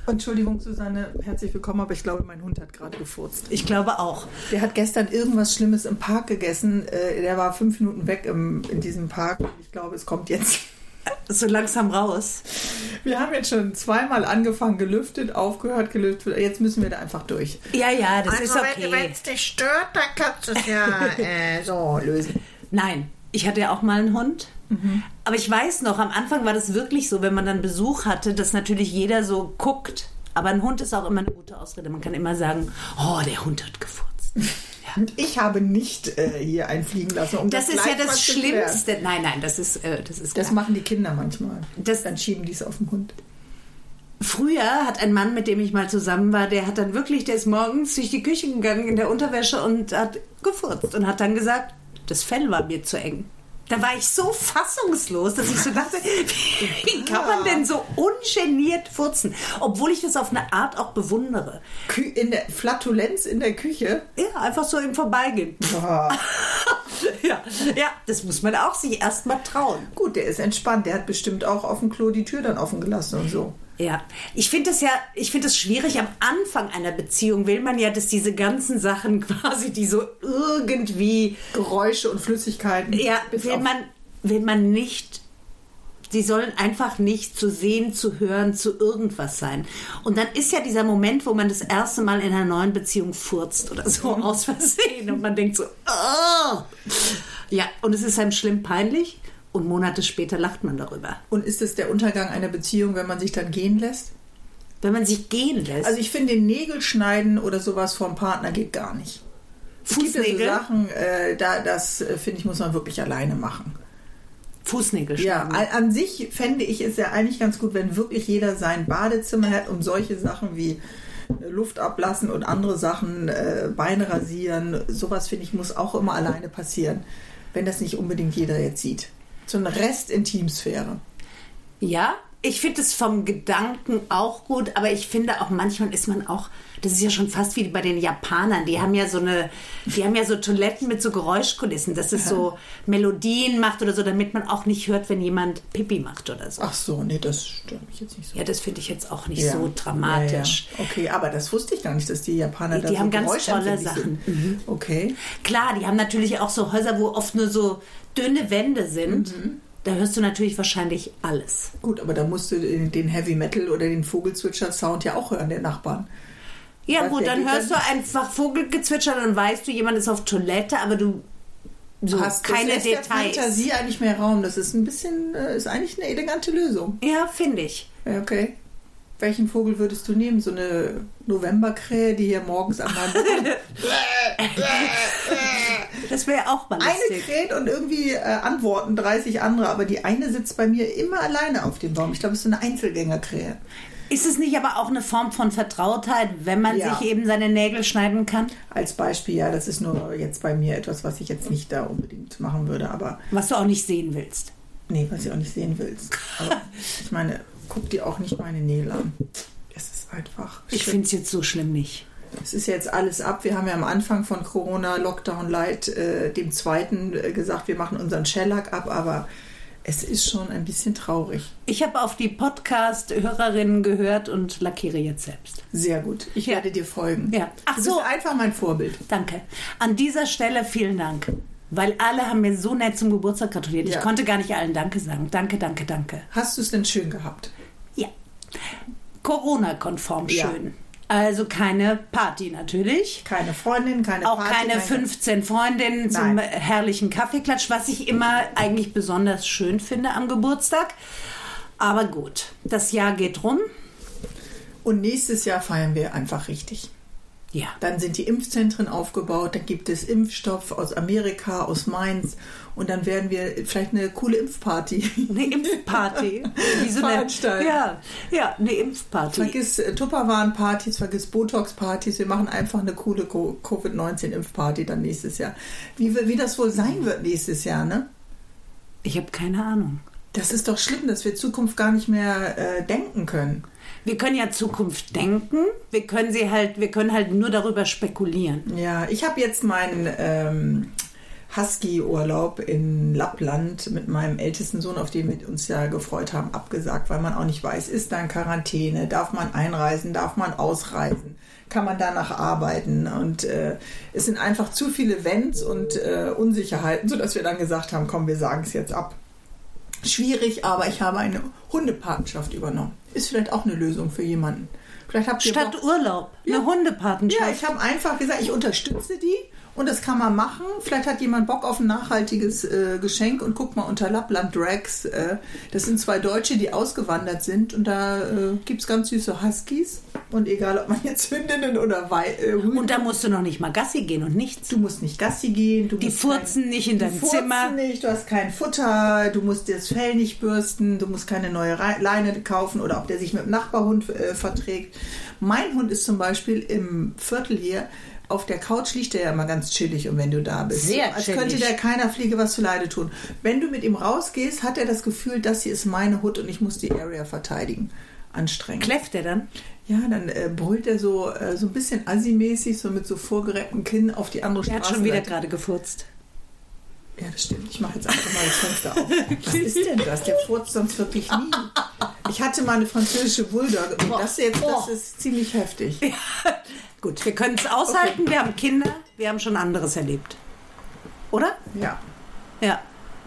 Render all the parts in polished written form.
Entschuldigung, Susanne, herzlich willkommen, aber ich glaube, mein Hund hat gerade gefurzt. Ich glaube auch. Der hat gestern irgendwas Schlimmes im Park gegessen. Der war 5 Minuten weg in diesem Park. Ich glaube, es kommt jetzt so langsam raus. Wir haben jetzt schon 2-mal angefangen, gelüftet, aufgehört, gelüftet. Jetzt müssen wir da einfach durch. Ja, das ist okay. Wenn es dich stört, dann kannst du es ja so lösen. Nein, ich hatte ja auch mal einen Hund. Aber ich weiß noch, am Anfang war das wirklich so, wenn man dann Besuch hatte, dass natürlich jeder so guckt. Aber ein Hund ist auch immer eine gute Ausrede. Man kann immer sagen, oh, der Hund hat gefurzt. Ja. Und ich habe nicht hier einfliegen lassen. Das ist ja das Schlimmste. Nein, das ist das machen die Kinder manchmal. Dann schieben die es auf den Hund. Früher hat ein Mann, mit dem ich mal zusammen war, der ist morgens durch die Küche gegangen in der Unterwäsche und hat gefurzt und hat dann gesagt, das Fell war mir zu eng. Da war ich so fassungslos, dass ich so dachte, wie kann man denn so ungeniert furzen? Obwohl ich das auf eine Art auch bewundere. In der Flatulenz in der Küche? Ja, einfach so im Vorbeigehen. Ja, das muss man auch sich erst mal trauen. Gut, der ist entspannt. Der hat bestimmt auch auf dem Klo die Tür dann offen gelassen und so. Ja, ich finde das schwierig. Am Anfang einer Beziehung will man ja, dass diese ganzen Sachen quasi, die so irgendwie Geräusche und Flüssigkeiten. Ja, will man nicht. Sie sollen einfach nicht zu sehen, zu hören, zu irgendwas sein. Und dann ist ja dieser Moment, wo man das erste Mal in einer neuen Beziehung furzt oder so aus Versehen und man denkt so, oh! Ja, und es ist einem schlimm peinlich. Und Monate später lacht man darüber. Und ist es der Untergang einer Beziehung, wenn man sich dann gehen lässt? Wenn man sich gehen lässt? Also ich finde, den Nägel schneiden oder sowas vom Partner geht gar nicht. Fußnägel? Es gibt ja so Sachen, das finde ich, muss man wirklich alleine machen. Fußnägel schneiden? Ja, an sich fände ich es ja eigentlich ganz gut, wenn wirklich jeder sein Badezimmer hat und solche Sachen wie Luft ablassen und andere Sachen, Beine rasieren, sowas finde ich, muss auch immer alleine passieren, wenn das nicht unbedingt jeder jetzt sieht. So ein Rest Intimsphäre. Ja, ich finde es vom Gedanken auch gut, aber ich finde auch manchmal ist man auch, das ist ja schon fast wie bei den Japanern, die haben ja so Toiletten mit so Geräuschkulissen, dass es so Melodien macht oder so, damit man auch nicht hört, wenn jemand Pipi macht oder so. Ach so, nee, das stört mich jetzt nicht so. Ja, das finde ich jetzt auch nicht so dramatisch. Ja. Okay, aber das wusste ich gar nicht, dass die Japaner die haben ganz tolle Sachen. Mhm. Okay. Klar, die haben natürlich auch so Häuser, wo oft nur so dünne Wände sind. Mhm. Da hörst du natürlich wahrscheinlich alles. Gut, aber da musst du den Heavy Metal oder den Vogelzwitscher-Sound ja auch hören, der Nachbarn. Ja gut, dann hörst du einfach Vogelgezwitscher, dann weißt du, jemand ist auf Toilette, aber du hast keine Details. Der Fantasie eigentlich mehr Raum. Das ist ein bisschen, ist eigentlich eine elegante Lösung. Ja, finde ich. Ja, okay. Welchen Vogel würdest du nehmen? So eine Novemberkrähe, die hier morgens am Rand Das wäre auch mal lustig. Eine kräht und irgendwie antworten 30 andere, aber die eine sitzt bei mir immer alleine auf dem Baum. Ich glaube, es ist so eine Einzelgängerkrähe. Ist es nicht aber auch eine Form von Vertrautheit, wenn man sich eben seine Nägel schneiden kann? Als Beispiel, ja, das ist nur jetzt bei mir etwas, was ich jetzt nicht da unbedingt machen würde, aber... Was du auch nicht sehen willst. Nee, was du auch nicht sehen willst. Aber ich meine, guck dir auch nicht meine Nägel an. Es ist einfach... Ich finde es jetzt so schlimm nicht. Es ist jetzt alles ab. Wir haben ja am Anfang von Corona, Lockdown Light, dem zweiten gesagt, wir machen unseren Shellac ab, aber es ist schon ein bisschen traurig. Ich habe auf die Podcast-Hörerinnen gehört und lackiere jetzt selbst. Sehr gut. Ich werde dir folgen. Ja. Ach du so. bist einfach mein Vorbild. Danke. An dieser Stelle vielen Dank. Weil alle haben mir so nett zum Geburtstag gratuliert. Ich konnte gar nicht allen Danke sagen. Danke, danke, danke. Hast du es denn schön gehabt? Ja. Corona-konform schön. Also keine Party natürlich. Keine Freundin, keine Auch Party. Auch keine 15 Freundinnen zum herrlichen Kaffeeklatsch, was ich immer eigentlich besonders schön finde am Geburtstag. Aber gut, das Jahr geht rum. Und nächstes Jahr feiern wir einfach richtig. Ja. Dann sind die Impfzentren aufgebaut, dann gibt es Impfstoff aus Amerika, aus Mainz und dann werden wir vielleicht eine coole Impfparty. Eine Impfparty. Wie so veranstalten. Ja, eine Impfparty. Vergiss Tupperwaren-Partys, vergiss Botox-Partys. Wir machen einfach eine coole Covid-19-Impfparty dann nächstes Jahr. Wie das wohl sein wird nächstes Jahr, ne? Ich habe keine Ahnung. Das ist doch schlimm, dass wir Zukunft gar nicht mehr denken können. Wir können ja Zukunft denken, wir können halt nur darüber spekulieren. Ja, ich habe jetzt Husky-Urlaub in Lappland mit meinem ältesten Sohn, auf den wir uns ja gefreut haben, abgesagt, weil man auch nicht weiß, ist da in Quarantäne, darf man einreisen, darf man ausreisen, kann man danach arbeiten und es sind einfach zu viele Wenns und Unsicherheiten, sodass wir dann gesagt haben, komm, wir sagen es jetzt ab. Schwierig, aber ich habe eine Hundepatenschaft übernommen. Ist vielleicht auch eine Lösung für jemanden. Vielleicht habt ihr Statt Urlaub, eine Hundepatenschaft. Ja, ich habe einfach gesagt, ich unterstütze die und das kann man machen. Vielleicht hat jemand Bock auf ein nachhaltiges Geschenk und guck mal unter Lappland Drags. Das sind 2 Deutsche, die ausgewandert sind und da gibt es ganz süße Huskies. Und egal, ob man jetzt Hündinnen oder Rüden. Und da musst du noch nicht mal Gassi gehen und nichts. Du musst nicht Gassi gehen. Die furzen nicht in deinem Zimmer. Nicht, du hast kein Futter, du musst dir das Fell nicht bürsten, du musst keine neue Leine kaufen oder ob der sich mit dem Nachbarhund verträgt. Mein Hund ist zum Beispiel im Viertel hier, auf der Couch liegt der ja immer ganz chillig und wenn du da bist. Sehr als chillig. könnte der keiner Fliege was zuleide tun. Wenn du mit ihm rausgehst, hat er das Gefühl, das hier ist meine Hut und ich muss die Area verteidigen. Anstrengend. Kläfft er dann? Ja, dann brüllt er so ein bisschen assi-mäßig, so mit so vorgerecktem Kinn auf die andere Straße. Er hat schon wieder gerade gefurzt. Ja, das stimmt. Ich mache jetzt einfach mal das Fenster auf. Was ist denn das? Der furzt sonst wirklich nie. Ich hatte mal eine französische Bulldog und das ist ziemlich heftig. Ja. Gut, wir können es aushalten. Okay. Wir haben Kinder. Wir haben schon anderes erlebt. Oder? Ja. Ja.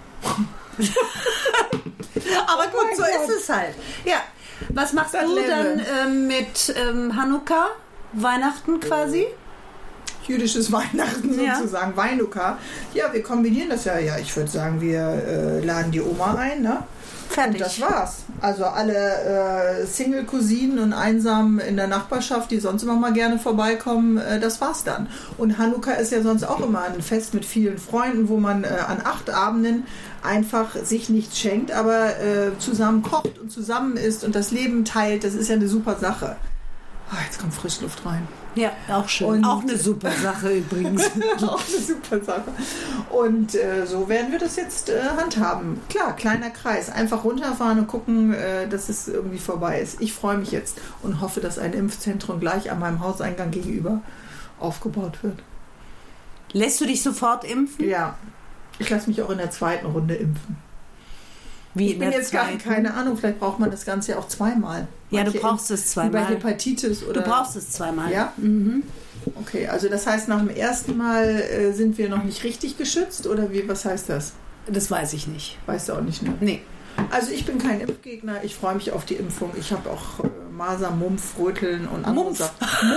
Aber gut, so ist es halt. Ja. Was machst du dann mit Hanukkah? Weihnachten quasi? Jüdisches Weihnachten sozusagen, Weinukkah. Ja, wir kombinieren das ja. Ja, ich würde sagen, wir laden die Oma ein, ne? Fertig. Und das war's. Also alle Single-Cousinen und Einsamen in der Nachbarschaft, die sonst immer mal gerne vorbeikommen, das war's dann. Und Hanukkah ist ja sonst auch immer ein Fest mit vielen Freunden, wo man an 8 Abenden einfach sich nichts schenkt, aber zusammen kocht und zusammen isst und das Leben teilt. Das ist ja eine super Sache. Oh, jetzt kommt Frischluft rein. Ja, auch schön. Und auch eine super Sache übrigens. Auch eine super Sache. Und so werden wir das jetzt handhaben. Klar, kleiner Kreis. Einfach runterfahren und gucken, dass es irgendwie vorbei ist. Ich freue mich jetzt und hoffe, dass ein Impfzentrum gleich an meinem Hauseingang gegenüber aufgebaut wird. Lässt du dich sofort impfen? Ja. Ich lasse mich auch in der 2. Runde impfen. Wie ich bin jetzt gar keine Ahnung, vielleicht braucht man das Ganze ja auch zweimal. Ja, du brauchst es zweimal. Wie bei Hepatitis oder. Du brauchst es zweimal. Ja? Mhm. Okay, also das heißt, nach dem ersten Mal sind wir noch nicht richtig geschützt oder wie? Was heißt das? Das weiß ich nicht. Weißt du auch nicht, ne? Nee. Also ich bin kein Impfgegner, ich freue mich auf die Impfung. Ich habe auch Masern, Mumpf, Röteln und andere Sachen.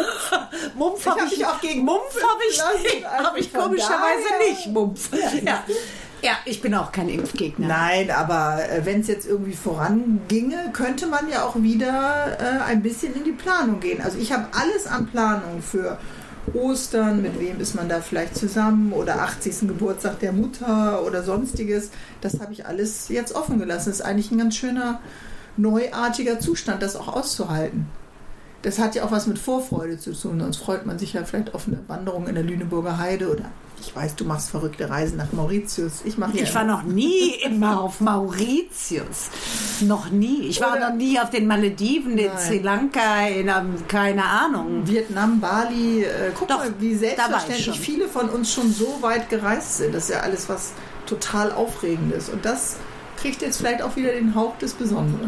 Mumpf habe ich auch gegen Mumpf habe ich komischerweise nicht. Mumpf. Ja. Ja, ich bin auch kein Impfgegner. Nein, aber wenn es jetzt irgendwie voranginge, könnte man ja auch wieder ein bisschen in die Planung gehen. Also ich habe alles an Planung für Ostern, mit wem ist man da vielleicht zusammen oder 80. Geburtstag der Mutter oder sonstiges. Das habe ich alles jetzt offen gelassen. Das ist eigentlich ein ganz schöner, neuartiger Zustand, das auch auszuhalten. Das hat ja auch was mit Vorfreude zu tun, sonst freut man sich ja vielleicht auf eine Wanderung in der Lüneburger Heide oder ich weiß, du machst verrückte Reisen nach Mauritius. Ich war noch nie immer auf Mauritius. Noch nie. Ich war noch nie auf den Malediven, in Sri Lanka, keine Ahnung. Vietnam, Bali. Guck mal, wie selbstverständlich viele von uns schon so weit gereist sind. Das ist ja alles was total Aufregendes. Und das kriegt jetzt vielleicht auch wieder den Hauch des Besonderen.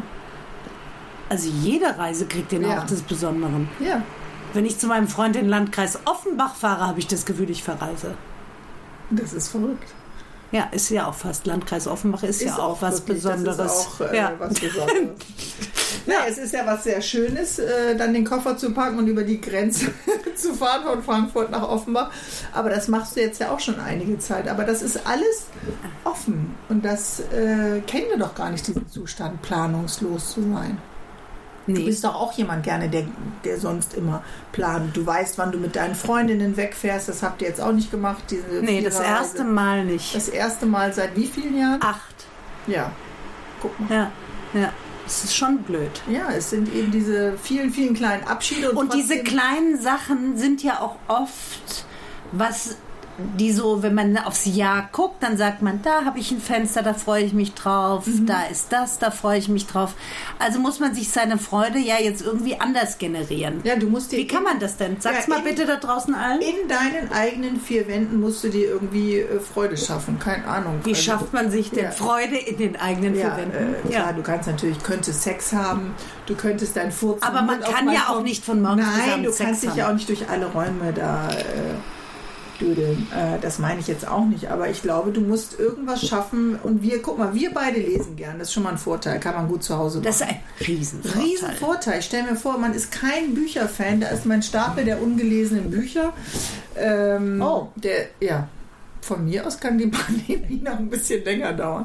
Also jede Reise kriegt den Hauch des Besonderen. Ja. Wenn ich zu meinem Freund in den Landkreis Offenbach fahre, habe ich das Gefühl, ich verreise. Das ist verrückt. Ja, ist ja auch fast. Landkreis Offenbach ist ja auch was Besonderes. Das ist auch was Besonderes. Ja, es ist ja was sehr Schönes, dann den Koffer zu packen und über die Grenze zu fahren von Frankfurt nach Offenbach. Aber das machst du jetzt ja auch schon einige Zeit. Aber das ist alles offen. Und das kennen wir doch gar nicht, diesen Zustand, planungslos zu sein. Nee. Du bist doch auch jemand gerne, der sonst immer plant. Du weißt, wann du mit deinen Freundinnen wegfährst. Das habt ihr jetzt auch nicht gemacht. Nee, das erste Mal nicht. Das erste Mal seit wie vielen Jahren? 8. Ja, guck mal. Ja. Es ist schon blöd. Ja, es sind eben diese vielen, vielen kleinen Abschiede. Und diese kleinen Sachen sind ja auch oft, was die so, wenn man aufs Jahr guckt, dann sagt man, da habe ich ein Fenster, da freue ich mich drauf, da ist das, da freue ich mich drauf. Also muss man sich seine Freude ja jetzt irgendwie anders generieren. Ja, du musst dir Wie kann man das denn? Sag's mal bitte da draußen allen. In deinen eigenen 4 Wänden musst du dir irgendwie Freude schaffen. Keine Ahnung. Wie schafft man sich denn Freude in den eigenen 4 Wänden? Klar, du könntest Sex haben, du könntest deinen Furz. Aber man kann ja auch nicht von morgens bis abends Sex haben. Nein, du kannst dich ja auch nicht durch alle Räume da düdeln. Das meine ich jetzt auch nicht. Aber ich glaube, du musst irgendwas schaffen. Und wir beide lesen gern. Das ist schon mal ein Vorteil. Kann man gut zu Hause machen. Das ist ein Riesenvorteil. Riesenvorteil. Ich stelle mir vor, man ist kein Bücherfan. Da ist mein Stapel der ungelesenen Bücher. Von mir aus kann die Pandemie noch ein bisschen länger dauern.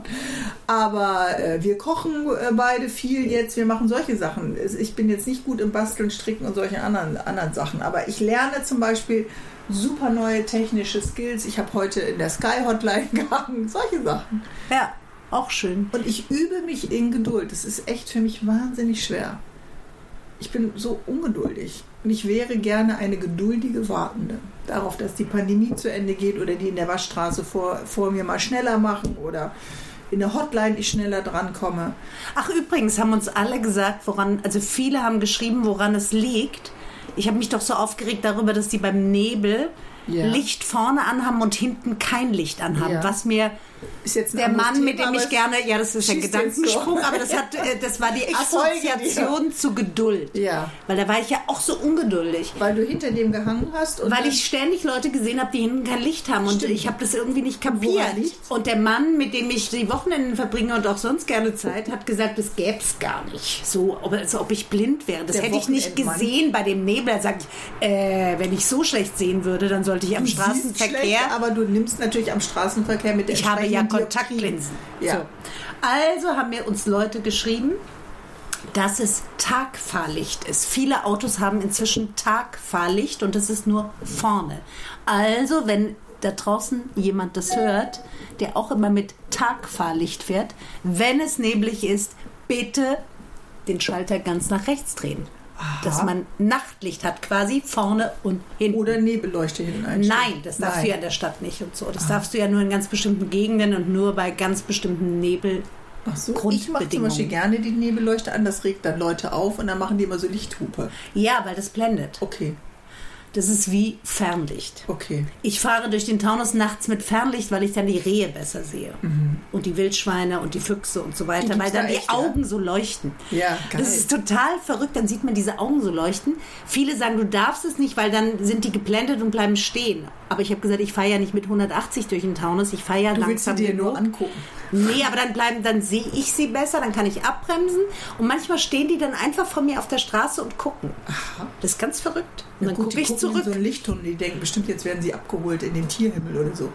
Aber wir kochen beide viel jetzt. Wir machen solche Sachen. Ich bin jetzt nicht gut im Basteln, Stricken und solche anderen Sachen. Aber ich lerne zum Beispiel super neue technische Skills. Ich habe heute in der Sky Hotline gehangen. Solche Sachen. Ja, auch schön. Und ich übe mich in Geduld. Das ist echt für mich wahnsinnig schwer. Ich bin so ungeduldig. Und ich wäre gerne eine geduldige Wartende darauf, dass die Pandemie zu Ende geht oder die in der Waschstraße vor mir mal schneller machen oder in der Hotline ich schneller drankomme. Ach, übrigens haben uns alle gesagt, viele haben geschrieben, woran es liegt. Ich habe mich doch so aufgeregt darüber, dass die beim Nebel Licht vorne anhaben und hinten kein Licht anhaben. Ja. Was mir ist jetzt der Mann, mit dem ich gerne, das ist ein Gedankensprung, aber das war die Assoziation zu Geduld. Ja. Weil da war ich ja auch so ungeduldig. Weil du hinter dem gehangen hast? Und weil ich ständig Leute gesehen habe, die hinten kein Licht haben. Und ich habe das irgendwie nicht kapiert. Und der Mann, mit dem ich die Wochenenden verbringe und auch sonst gerne Zeit, hat gesagt, das gäbe es gar nicht. So, als ob ich blind wäre. Das hätte ich nicht gesehen bei dem Nebel. Er sagt, wenn ich so schlecht sehen würde, dann sollte ich am Straßenverkehr... Schlecht, aber du nimmst natürlich am Straßenverkehr mit der Ich habe ja Kontaktlinsen. Ja. So. Also haben mir uns Leute geschrieben, dass es Tagfahrlicht ist. Viele Autos haben inzwischen Tagfahrlicht und das ist nur vorne. Also wenn da draußen jemand das hört, der auch immer mit Tagfahrlicht fährt, wenn es neblig ist, bitte den Schalter ganz nach rechts drehen. Aha. Dass man Nachtlicht hat, quasi vorne und hinten. Oder Nebelleuchte hinten einstellen. Nein, das darfst du ja in der Stadt nicht und so. Das darfst du ja nur in ganz bestimmten Gegenden und nur bei ganz bestimmten Nebel. Ach so, ich mache zum Beispiel gerne die Nebelleuchte an, das regt dann Leute auf und dann machen die immer so Lichthupe. Ja, weil das blendet. Okay. Das ist wie Fernlicht. Okay. Ich fahre durch den Taunus nachts mit Fernlicht, weil ich dann die Rehe besser sehe. Mhm. Und die Wildschweine und die Füchse und so weiter, weil dann die Augen so leuchten. Ja, geil. Das ist total verrückt, dann sieht man diese Augen so leuchten. Viele sagen, du darfst es nicht, weil dann sind die geblendet und bleiben stehen. Aber ich habe gesagt, ich fahre ja nicht mit 180 durch den Taunus, ich fahre ja langsam. Du willst sie dir nur angucken. Nee, aber dann sehe ich sie besser, dann kann ich abbremsen. Und manchmal stehen die dann einfach vor mir auf der Straße und gucken. Aha. Das ist ganz verrückt. Und dann gucke ich zurück. In so einen Lichttunnel, die denken bestimmt, jetzt werden sie abgeholt in den Tierhimmel oder so.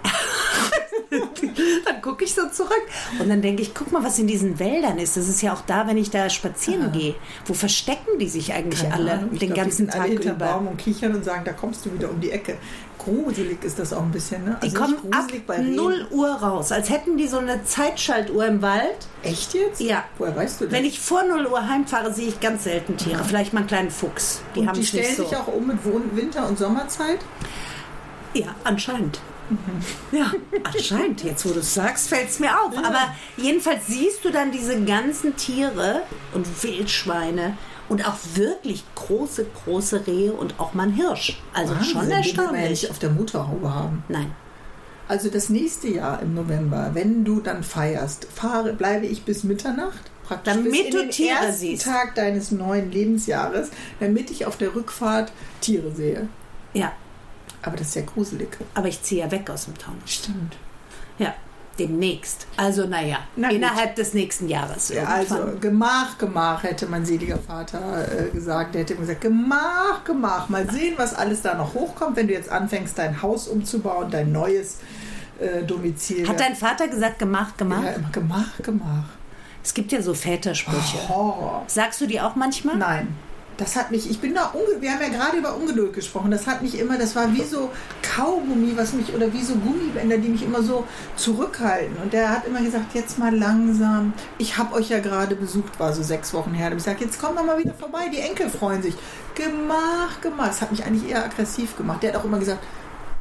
Dann gucke ich so zurück und dann denke ich, guck mal, was in diesen Wäldern ist. Das ist ja auch da, wenn ich da spazieren gehe. Wo verstecken die sich eigentlich alle den ganzen Tag über? Hinterm Baum und kichern und sagen, da kommst du wieder um die Ecke. Gruselig ist das auch ein bisschen, ne? Die kommen ab 0 Uhr raus, als hätten die so eine Zeitschaltuhr im Wald. Echt jetzt? Ja. Woher weißt du das? Wenn ich vor 0 Uhr heimfahre, sehe ich ganz selten Tiere. Vielleicht mal einen kleinen Fuchs. Die stellen sich auch um mit Winter- und Sommerzeit? Ja, anscheinend. Mhm. Ja, anscheinend. Jetzt, wo du es sagst, fällt es mir auf. Ja. Aber jedenfalls siehst du dann diese ganzen Tiere und Wildschweine und auch wirklich große Rehe und auch mal ein Hirsch. Also schon erstaunlich. Den wir ja nicht auf der Motorhaube haben. Nein. Also das nächste Jahr im November, wenn du dann feierst, bleibe ich bis Mitternacht. Damit du Tiere siehst. Ersten Tag deines neuen Lebensjahres, damit ich auf der Rückfahrt Tiere sehe. Ja. Aber das ist ja gruselig. Aber ich ziehe ja weg aus dem Taunus. Stimmt. Ja, demnächst. Also innerhalb des nächsten Jahres. Ja, also Gemach, hätte mein seliger Vater gesagt. Der hätte immer gesagt, Gemach. Mal sehen, was alles da noch hochkommt, wenn du jetzt anfängst, dein Haus umzubauen, dein neues Domizil. Hat dein Vater gesagt, Gemach? Ja, immer Gemach. Es gibt ja so Vätersprüche. Horror. Sagst du die auch manchmal? Nein. Das hat mich, wir haben ja gerade über Ungeduld gesprochen, das hat mich immer, das war wie so Kaugummi, oder wie so Gummibänder, die mich immer so zurückhalten. Und der hat immer gesagt, jetzt mal langsam. Ich habe euch ja gerade besucht, war so 6 Wochen her. Und ich sage, jetzt komm doch mal wieder vorbei, die Enkel freuen sich. Gemach. Das hat mich eigentlich eher aggressiv gemacht. Der hat auch immer gesagt,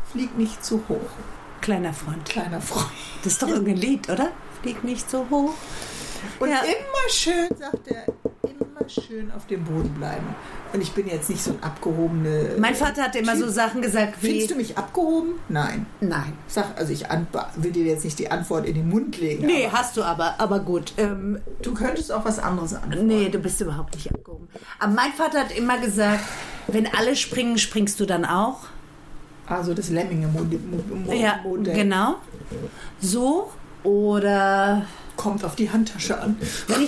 Flieg nicht zu hoch. Kleiner Freund. Kleiner Freund. Das ist doch irgendein Lied, oder? Flieg nicht so hoch. Und immer schön, sagt er, immer schön auf dem Boden bleiben. Und ich bin jetzt nicht so ein abgehobene... Mein Vater hat immer so Sachen gesagt wie... Findest du mich abgehoben? Nein. Nein. Also ich will dir jetzt nicht die Antwort in den Mund legen. Nee, hast du aber gut. Du könntest auch was anderes antworten. Nee, du bist überhaupt nicht abgehoben. Aber mein Vater hat immer gesagt, wenn alle springen, springst du dann auch? Also das Lemminge-Modell. Ja, genau. So oder... Kommt auf die Handtasche an. Wenn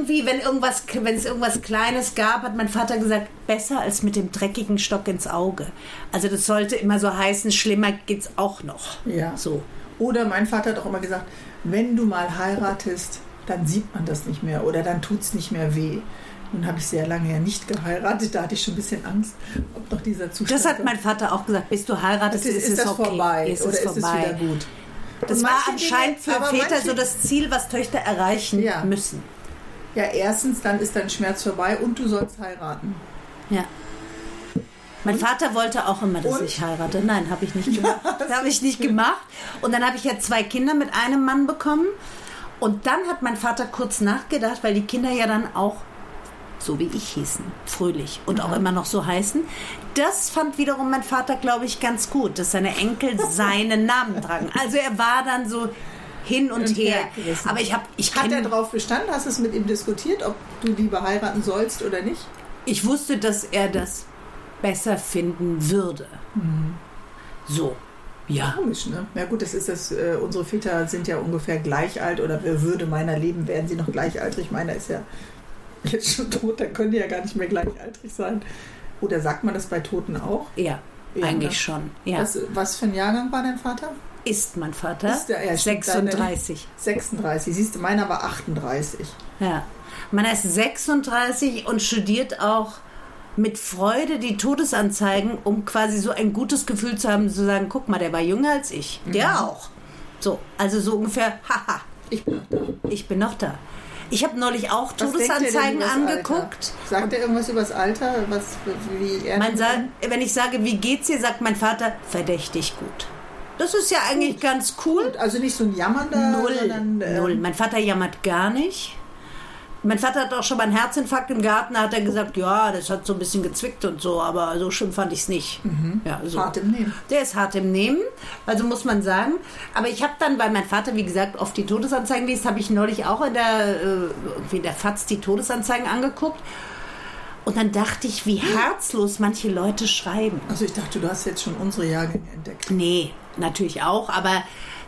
es irgendwas Kleines gab, hat mein Vater gesagt, besser als mit dem dreckigen Stock ins Auge. Also das sollte immer so heißen, schlimmer geht's auch noch. Ja. So. Oder mein Vater hat auch immer gesagt, wenn du mal heiratest, dann sieht man das nicht mehr oder dann tut's nicht mehr weh. Nun habe ich sehr lange ja nicht geheiratet, da hatte ich schon ein bisschen Angst, ob noch dieser Zustand... Das hat mein Vater auch gesagt, bis du heiratest, ist es das okay. Vorbei oder ist es wieder gut? Das war anscheinend für Väter so das Ziel, was Töchter erreichen müssen. Ja, erstens, dann ist dein Schmerz vorbei und du sollst heiraten. Ja. Mein Vater wollte auch immer, dass ich heirate. Nein, habe ich nicht gemacht. Das habe ich nicht gemacht. Und dann habe ich ja 2 Kinder mit einem Mann bekommen. Und dann hat mein Vater kurz nachgedacht, weil die Kinder ja dann auch so wie ich hießen, Fröhlich und auch immer noch so heißen. Das fand wiederum mein Vater, glaube ich, ganz gut, dass seine Enkel seinen Namen tragen. Also er war dann so hin und her. Aber hat er drauf bestanden? Hast du es mit ihm diskutiert, ob du lieber heiraten sollst oder nicht? Ich wusste, dass er das besser finden würde. Mhm. So. Ja. Komisch, ne? Ja gut, das ist das, unsere Väter sind ja ungefähr gleich alt oder würde meiner leben, wären sie noch gleichaltrig. Meiner ist ja jetzt schon tot, dann können die ja gar nicht mehr gleichaltrig sein. Oder sagt man das bei Toten auch? Ja, eigentlich schon. Ja. Was für ein Jahrgang war dein Vater? Ist mein Vater? Ist der, 36. 36. Siehst du, meiner war 38. Ja. Meiner ist 36 und studiert auch mit Freude die Todesanzeigen, um quasi so ein gutes Gefühl zu haben, zu sagen, guck mal, der war jünger als ich. Der auch. So, also so ungefähr, haha. Ich bin noch da. Ich bin noch da. Ich habe neulich auch Todesanzeigen angeguckt. Sagt er irgendwas über das Alter? Wenn ich sage, wie geht's dir, sagt mein Vater, verdächtig gut. Das ist ja eigentlich ganz cool. Gut, also nicht so ein jammernder. Null. Mein Vater jammert gar nicht. Mein Vater hat auch schon mal einen Herzinfarkt im Garten, da hat er gesagt, ja, das hat so ein bisschen gezwickt und so, aber so schlimm fand ich es nicht. Mhm. Ja, so. Hart im Nehmen. Der ist hart im Nehmen, also muss man sagen. Aber ich habe dann, weil mein Vater, wie gesagt, oft die Todesanzeigen liest, habe ich neulich auch in der FAZ die Todesanzeigen angeguckt. Und dann dachte ich, wie herzlos manche Leute schreiben. Also ich dachte, du hast jetzt schon unsere Jahrgänge entdeckt. Nee, natürlich auch, aber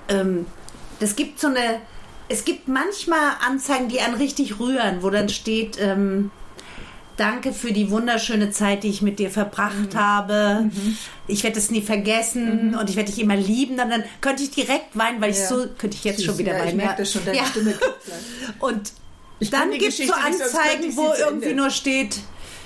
es gibt manchmal Anzeigen, die einen richtig rühren, wo dann steht, danke für die wunderschöne Zeit, die ich mit dir verbracht habe. Mhm. Ich werde es nie vergessen und ich werde dich immer lieben. Dann könnte ich direkt weinen, weil könnte ich jetzt schon wieder weinen. Ich merke das schon, deine Stimme und dann gibt es so Anzeigen, wo irgendwie nur steht,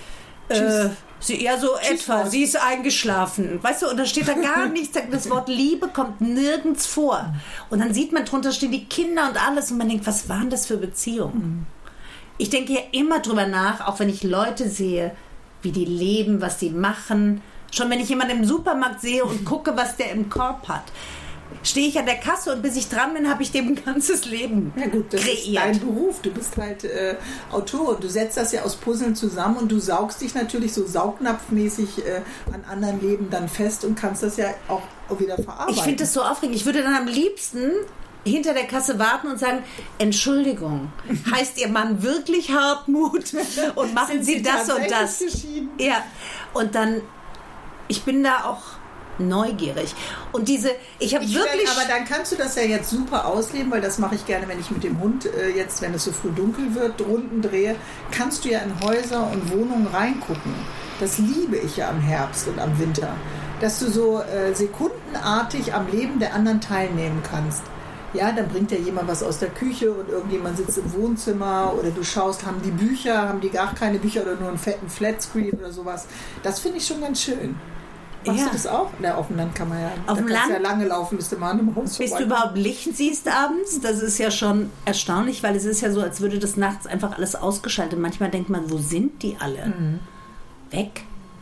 sie ist eingeschlafen. Weißt du, und da steht da gar nichts. Das Wort Liebe kommt nirgends vor. Und dann sieht man drunter stehen die Kinder und alles und man denkt, was waren das für Beziehungen? Ich denke ja immer drüber nach, auch wenn ich Leute sehe, wie die leben, was die machen. Schon wenn ich jemanden im Supermarkt sehe und gucke, was der im Korb hat, stehe ich an der Kasse und bis ich dran bin, habe ich dem ein ganzes Leben das kreiert. Ist dein Beruf. Du bist halt Autor und du setzt das ja aus Puzzeln zusammen und du saugst dich natürlich so saugnapfmäßig an anderen Leben dann fest und kannst das ja auch wieder verarbeiten. Ich finde das so aufregend. Ich würde dann am liebsten hinter der Kasse warten und sagen, Entschuldigung, heißt Ihr Mann wirklich Hartmut und machen Sie das und das? Ja, und dann, ich bin da auch neugierig. Und aber dann kannst du das ja jetzt super ausleben, weil das mache ich gerne, wenn ich mit dem Hund jetzt, wenn es so früh dunkel wird, Runden drehe, kannst du ja in Häuser und Wohnungen reingucken. Das liebe ich ja am Herbst und am Winter. Dass du so sekundenartig am Leben der anderen teilnehmen kannst. Ja, dann bringt ja jemand was aus der Küche und irgendjemand sitzt im Wohnzimmer oder du schaust, haben die gar keine Bücher oder nur einen fetten Flatscreen oder sowas. Das finde ich schon ganz schön. Machst du das auch? Na, auf dem Land kann man ja. Auf dem Land ja lange laufen, bis du mal im Haus bis du überhaupt Licht siehst abends. Das ist ja schon erstaunlich, weil es ist ja so, als würde das nachts einfach alles ausgeschaltet. Manchmal denkt man, wo sind die alle? Weg?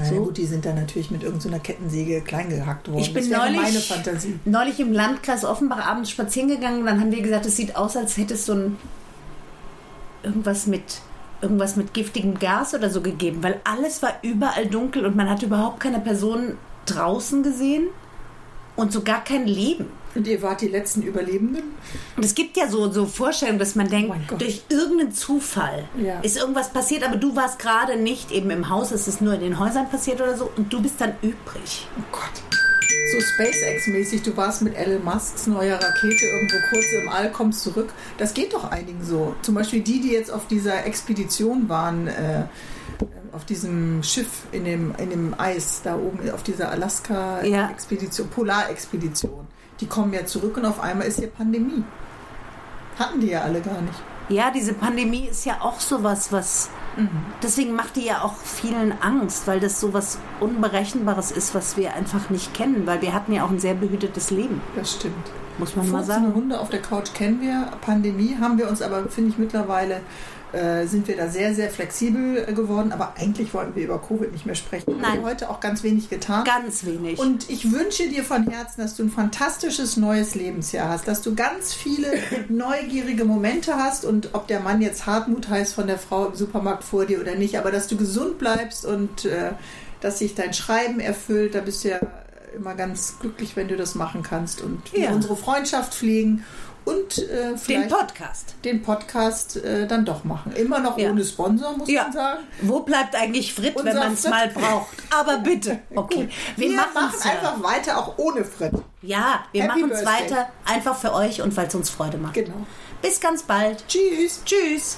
Naja, gut, die sind dann natürlich mit irgendeiner Kettensäge klein gehackt worden. Ich bin neulich im Landkreis Offenbach abends spazieren gegangen und dann haben die gesagt, es sieht aus, als hätte es so irgendwas mit giftigem Gas oder so gegeben, weil alles war überall dunkel und man hat überhaupt keine Person draußen gesehen und so gar kein Leben. Und ihr wart die letzten Überlebenden? Und es gibt ja so Vorstellungen, dass man denkt, durch irgendeinen Zufall ist irgendwas passiert, aber du warst gerade nicht eben im Haus, es ist nur in den Häusern passiert oder so und du bist dann übrig. Oh Gott. So SpaceX-mäßig, du warst mit Elon Musks neuer Rakete irgendwo kurz im All, kommst zurück. Das geht doch einigen so. Zum Beispiel die jetzt auf dieser Expedition waren, auf diesem Schiff in dem Eis, da oben auf dieser Alaska-Expedition, Polarexpedition. Die kommen ja zurück und auf einmal ist hier Pandemie. Hatten die ja alle gar nicht. Ja, diese Pandemie ist ja auch sowas, was... Deswegen macht die ja auch vielen Angst, weil das sowas Unberechenbares ist, was wir einfach nicht kennen, weil wir hatten ja auch ein sehr behütetes Leben. Das stimmt. Muss man mal sagen. Hunde auf der Couch kennen wir. Pandemie haben wir uns aber, finde ich, mittlerweile sind wir da sehr, sehr flexibel geworden. Aber eigentlich wollten wir über Covid nicht mehr sprechen. Nein. Wir haben heute auch ganz wenig getan. Ganz wenig. Und ich wünsche dir von Herzen, dass du ein fantastisches neues Lebensjahr hast, dass du ganz viele neugierige Momente hast und ob der Mann jetzt Hartmut heißt von der Frau im Supermarkt vor dir oder nicht, aber dass du gesund bleibst und dass sich dein Schreiben erfüllt. Da bist du ja immer ganz glücklich, wenn du das machen kannst und wir unsere Freundschaft pflegen und vielleicht den Podcast dann doch machen. Immer noch ohne Sponsor, muss man sagen. Wo bleibt eigentlich Frit, wenn man es mal braucht? Aber bitte. Okay. Wir machen einfach weiter, auch ohne Frit. Ja, wir machen es weiter, einfach für euch und weil es uns Freude macht. Genau. Bis ganz bald. Tschüss. Tschüss.